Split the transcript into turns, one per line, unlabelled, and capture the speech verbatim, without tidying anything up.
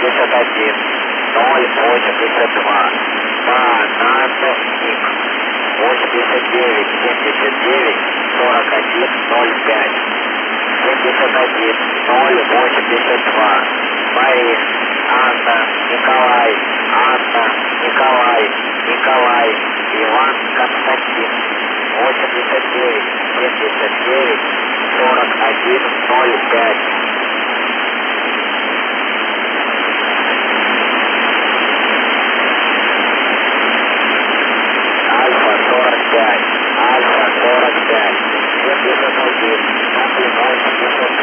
восемьдесят один, ноль восемьдесят два. Банановик. восемьдесят девять, семьдесят девять, сорок один, ноль пять. семьдесят один, ноль восемьдесят два. Борис, Анна, Николай, Анна, Николай, Николай, Иван, Константин. восемьдесят девять, семьдесят девять, сорок один, ноль пять. Альфа сорок пять, Альфа сорок пять, семьдесят один, ноль восемьдесят